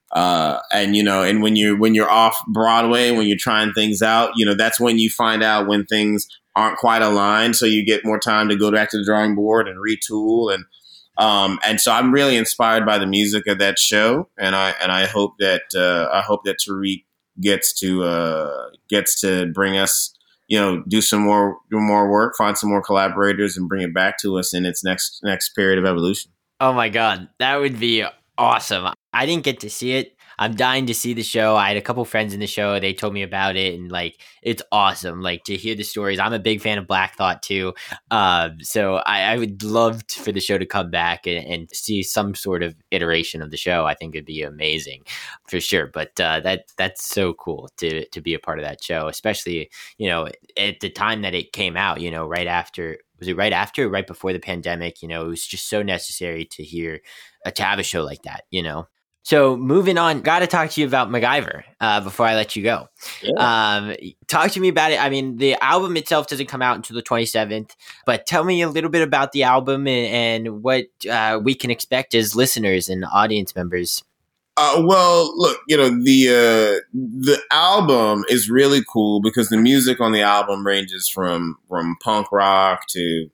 Uh, and, you know, and when you're, when you're off Broadway, when you're trying things out, you know, that's when you find out when things aren't quite aligned. So you get more time to go back to the drawing board and retool. And, um, and so I'm really inspired by the music of that show. And I, and I hope that, uh, I hope that Tariq gets to, uh, gets to bring us, you know, do some more, do more work, find some more collaborators, and bring it back to us in its next next period of evolution. Oh my God, that would be awesome. I didn't get to see it. I'm dying to see the show. I had a couple friends in the show. They told me about it, and like, it's awesome. Like, to hear the stories. I'm a big fan of Black Thought too. Um, so I, I would love to, for the show to come back and, and see some sort of iteration of the show. I think it'd be amazing for sure. But uh, that that's so cool to to be a part of that show, especially, you know, at the time that it came out, you know, right after, was it right after, right before the pandemic? You know, it was just so necessary to hear, uh, to have a show like that, you know? So moving on, got to talk to you about MacGyver uh, before I let you go. Yeah. Um, talk to me about it. I mean, the album itself doesn't come out until the twenty-seventh, but tell me a little bit about the album and, and what uh, we can expect as listeners and audience members. Uh, well, look, you know, the uh, the album is really cool because the music on the album ranges from from punk rock to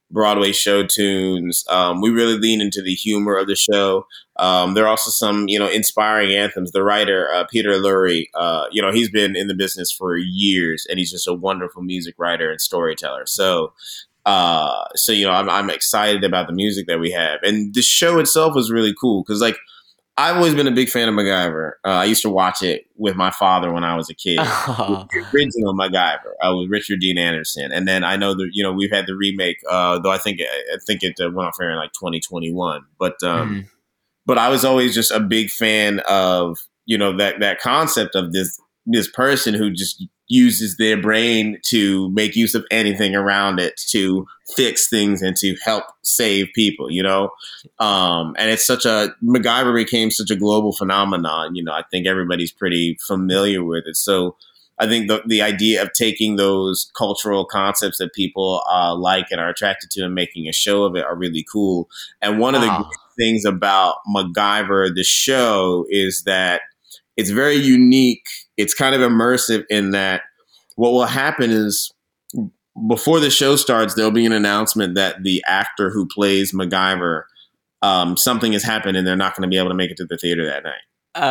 Broadway show tunes. Um, we really lean into the humor of the show. Um, there are also some, you know, inspiring anthems. The writer, uh, Peter Lurie, uh, you know, he's been in the business for years, and he's just a wonderful music writer and storyteller. So, uh, so you know, I'm, I'm excited about the music that we have. And the show itself was really cool because, like, I've always been a big fan of MacGyver. Uh, I used to watch it with my father when I was a kid. Oh. The original MacGyver uh, with Richard Dean Anderson, and then I know that you know we've had the remake. Uh, though I think I think it uh, went off air in like twenty twenty-one. But um, mm. but I was always just a big fan of you know that that concept of this this person who just uses their brain to make use of anything around it to fix things and to help save people, you know? Um, and it's such a, MacGyver became such a global phenomenon. You know, I think everybody's pretty familiar with it. So I think the, the idea of taking those cultural concepts that people uh, like and are attracted to and making a show of it are really cool. And one of the Wow. great things about MacGyver, the show, is that it's very unique. It's kind of immersive in that what will happen is before the show starts, there'll be an announcement that the actor who plays MacGyver, um, something has happened and they're not going to be able to make it to the theater that night.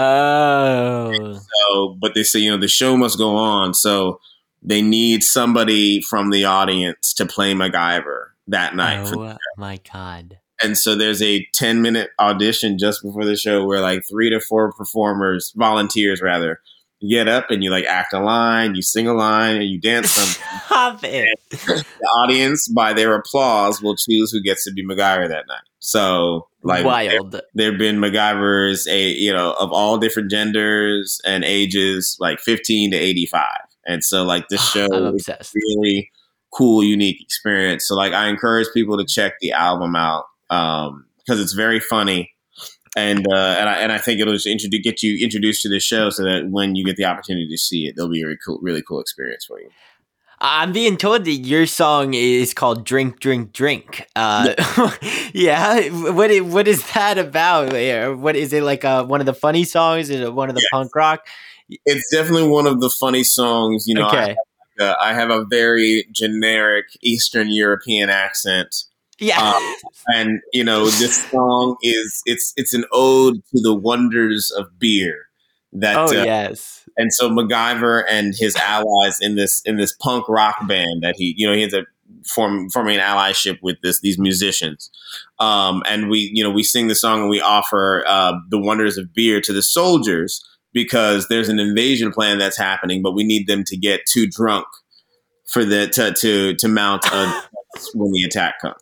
Oh. So, but they say, you know, the show must go on. So they need somebody from the audience to play MacGyver that night. Oh for my God. And so there's a ten minute audition just before the show where like three to four performers, volunteers rather, you get up and you like act a line, you sing a line, and you dance something. Stop it. The audience, by their applause, will choose who gets to be MacGyver that night. So, like, wild. There, there have been MacGyvers, a you know, of all different genders and ages, like fifteen to eighty-five. And so, like, this show I'm is obsessed. really cool, unique experience. So, like, I encourage people to check the album out um, because it's very funny. And uh, and I and I think it'll just introduce, get you introduced to the show, so that when you get the opportunity to see it, it'll be a really cool, really cool experience for you. I'm being told that your song is called "Drink, Drink, Drink." Uh, yeah, what is, what is that about? What is it like? Uh, one of the funny songs? Is it one of the yes. punk rock? It's definitely one of the funny songs. You know, okay. I, have like a, I have a very generic Eastern European accent. Yeah, um, and you know, this song is it's it's an ode to the wonders of beer. That oh uh, yes, and so MacGyver and his allies in this in this punk rock band that he you know he has a form forming an allyship with this these musicians, um, and we you know we sing the song and we offer uh, the wonders of beer to the soldiers because there's an invasion plan that's happening, but we need them to get too drunk for the to to to mount a when the attack comes.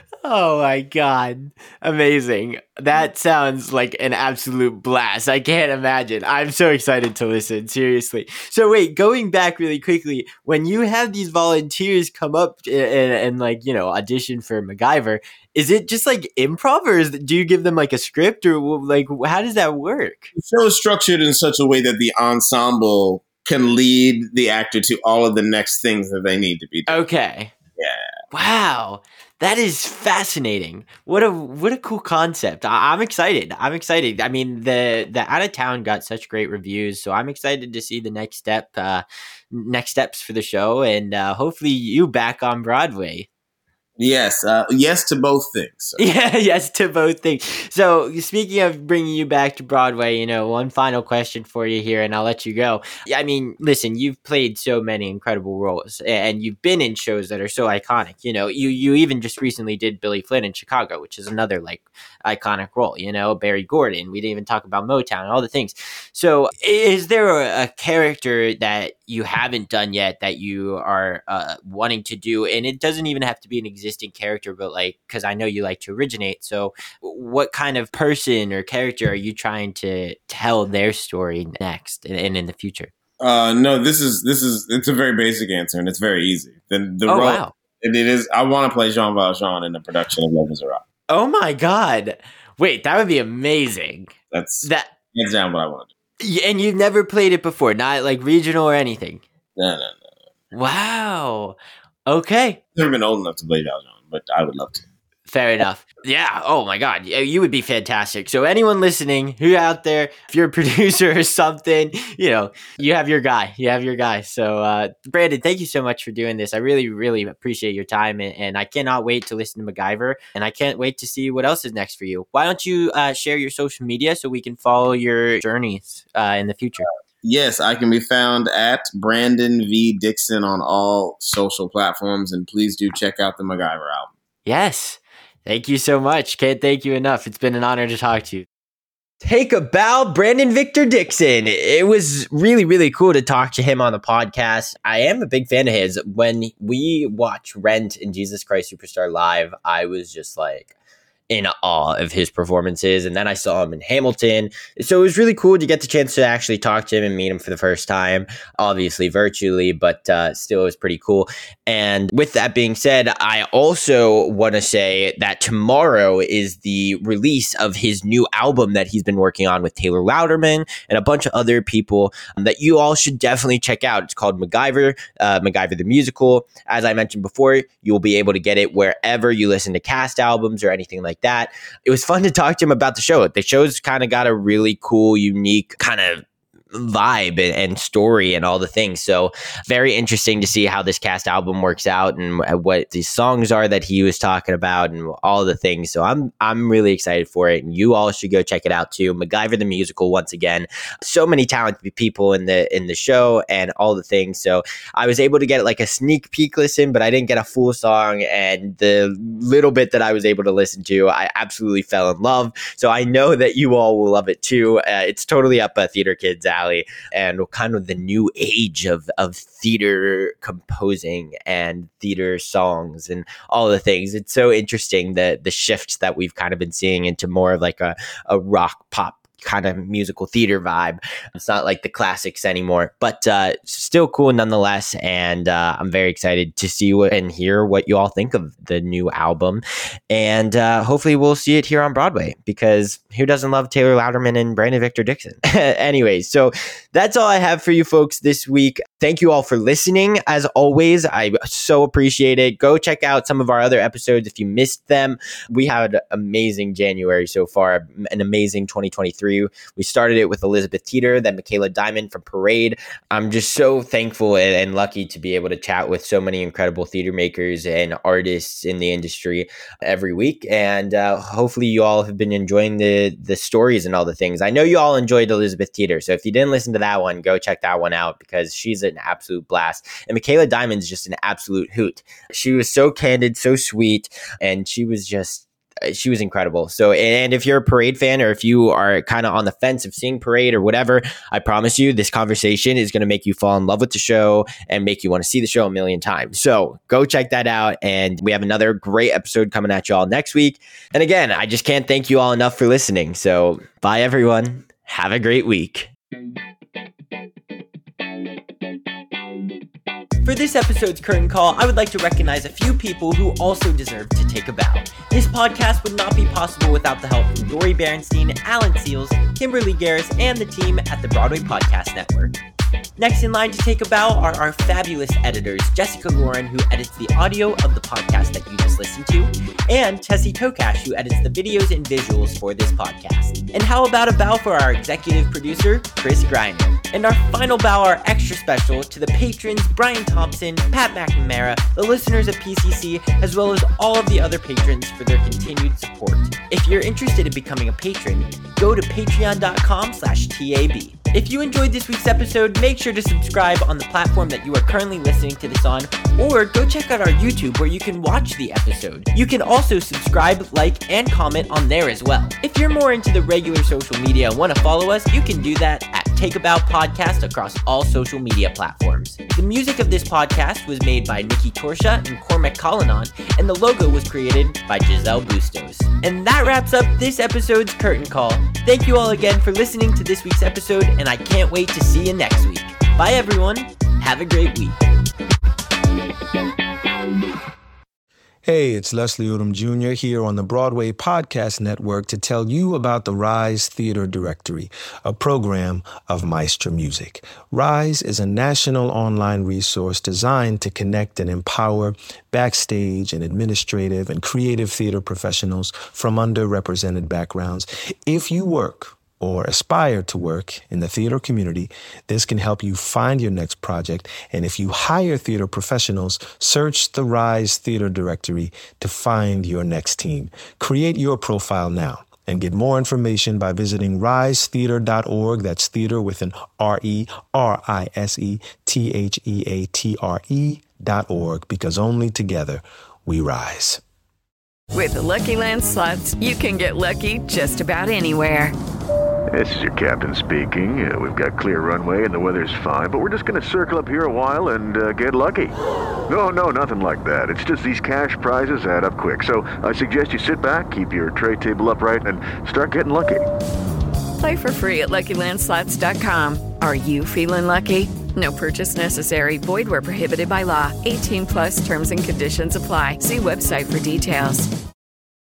Oh my God. Amazing. That sounds like an absolute blast. I can't imagine. I'm so excited to listen, seriously. So wait, going back really quickly, when you have these volunteers come up and, and, and like, you know, audition for MacGyver, is it just like improv or is, do you give them like a script or like, how does that work? The show is structured in such a way that the ensemble can lead the actor to all of the next things that they need to be doing. Okay. Yeah. Wow. That is fascinating. What a what a cool concept. I, I'm excited. I'm excited. I mean, the the Out of Town got such great reviews, so I'm excited to see the next step, uh, next steps for the show, and uh, hopefully you back on Broadway. Yes, uh, yes to both things. So. Yeah, yes to both things. So speaking of bringing you back to Broadway, you know, one final question for you here, and I'll let you go. I mean, listen, you've played so many incredible roles, and you've been in shows that are so iconic. You know, you you even just recently did Billy Flynn in Chicago, which is another like iconic role. You know, Barry Gordon. We didn't even talk about Motown, all the things. So, is there a, a character that you haven't done yet that you are uh, wanting to do? And it doesn't even have to be an existing character, but like, because I know you like to originate. So what kind of person or character are you trying to tell their story next and, and in the future? Uh, no, this is, this is, it's a very basic answer and it's very easy. The, the oh, role, wow. It, it is, I want to play Jean Valjean in the production of Les Miserables. Oh my God. Wait, that would be amazing. That's, that. Hands down what I want to do. And you've never played it before, not like regional or anything? No, no, no. Wow. Okay. I've never been old enough to play Valjean, but I would love to. Fair enough. Yeah. Oh my God. You would be fantastic. So anyone listening who out there, if you're a producer or something, you know, you have your guy. You have your guy. So uh, Brandon, thank you so much for doing this. I really, really appreciate your time, and, and I cannot wait to listen to MacGyver, and I can't wait to see what else is next for you. Why don't you uh, share your social media so we can follow your journeys uh, in the future? Yes, I can be found at Brandon V. Dixon on all social platforms, and please do check out the MacGyver album. Yes. Thank you so much. Can't thank you enough. It's been an honor to talk to you. Take a bow, Brandon Victor Dixon. It was really, really cool to talk to him on the podcast. I am a big fan of his. When we watched Rent and Jesus Christ Superstar live, I was just like in awe of his performances. And then I saw him in Hamilton. So it was really cool to get the chance to actually talk to him and meet him for the first time, obviously virtually, but uh, still it was pretty cool. And with that being said, I also want to say that tomorrow is the release of his new album that he's been working on with Taylor Louderman and a bunch of other people that you all should definitely check out. It's called MacGyver, uh, MacGyver the Musical. As I mentioned before, you'll be able to get it wherever you listen to cast albums or anything like that. It was fun to talk to him about the show. The show's kind of got a really cool, unique kind of vibe and story and all the things. So very interesting to see how this cast album works out and what these songs are that he was talking about and all the things. So I'm I'm really excited for it, and you all should go check it out too. MacGyver the Musical, once again, so many talented people in the in the show and all the things. So I was able to get like a sneak peek listen, but I didn't get a full song, and the little bit that I was able to listen to, I absolutely fell in love. So I know that you all will love it too. Uh, it's totally up a theater kids alley. And kind of the new age of, of theater composing and theater songs and all the things. It's so interesting that the shifts that we've kind of been seeing into more of like a, a rock pop kind of musical theater vibe. It's not like the classics anymore, but uh, still cool nonetheless. And uh, I'm very excited to see what and hear what you all think of the new album. And uh, hopefully we'll see it here on Broadway, because who doesn't love Taylor Louderman and Brandon Victor Dixon? Anyways, so that's all I have for you folks this week. Thank you all for listening. As always, I so appreciate it. Go check out some of our other episodes if you missed them. We had an amazing January so far, an amazing twenty twenty-three. We started it with Elizabeth Teeter, then Michaela Diamond from Parade. I'm just so thankful and, and lucky to be able to chat with so many incredible theater makers and artists in the industry every week. And uh, hopefully you all have been enjoying the, the stories and all the things. I know you all enjoyed Elizabeth Teeter, so if you didn't listen to that one, go check that one out, because she's an absolute blast. And Michaela Diamond's just an absolute hoot. She was so candid, so sweet, and she was just she was incredible. So, and if you're a Parade fan, or if you are kind of on the fence of seeing Parade or whatever, I promise you this conversation is going to make you fall in love with the show and make you want to see the show a million times. So go check that out. And we have another great episode coming at you all next week. And again, I just can't thank you all enough for listening. So bye everyone. Have a great week. For this episode's curtain call, I would like to recognize a few people who also deserve to take a bow. This podcast would not be possible without the help from Dory Berenstein, Alan Seals, Kimberly Garris, and the team at the Broadway Podcast Network. Next in line to take a bow are our fabulous editors, Jessica Lauren, who edits the audio of the podcast that you just listened to, and Tessie Tokash, who edits the videos and visuals for this podcast. And how about a bow for our executive producer, Chris Greiner? And our final bow, our extra special, to the patrons, Brian Thompson, Pat McNamara, the listeners at P C C, as well as all of the other patrons for their continued support. If you're interested in becoming a patron, go to patreon.com slash TAB. If you enjoyed this week's episode, make sure to subscribe on the platform that you are currently listening to this on, or go check out our YouTube where you can watch the episode. You can also subscribe, like, and comment on there as well. If you're more into the regular social media and want to follow us, you can do that at Take A Bow Podcast across all social media platforms. The music of this podcast was made by Nikki Torsha and Cormac Collinon, and the logo was created by Giselle Bustos. And that wraps up this episode's Curtain Call. Thank you all again for listening to this week's episode, and I can't wait to see you next week. Bye everyone. Have a great week. Hey, it's Leslie Odom Junior here on the Broadway Podcast Network to tell you about the Rise Theater Directory, a program of Maestro Music. Rise is a national online resource designed to connect and empower backstage and administrative and creative theater professionals from underrepresented backgrounds. If you work or aspire to work in the theater community, this can help you find your next project. And if you hire theater professionals, search the Rise Theater Directory to find your next team. Create your profile now and get more information by visiting rise theater dot org. That's theater with an R E, R I S E, T H E A T R E dot org, because only together we rise. With the Lucky Land Slots, you can get lucky just about anywhere. This is your captain speaking. Uh, we've got clear runway and the weather's fine, but we're just going to circle up here a while and uh, get lucky. No, no, nothing like that. It's just these cash prizes add up quick. So I suggest you sit back, keep your tray table upright, and start getting lucky. Play for free at lucky land slots dot com. Are you feeling lucky? No purchase necessary. Void where prohibited by law. eighteen plus terms and conditions apply. See website for details.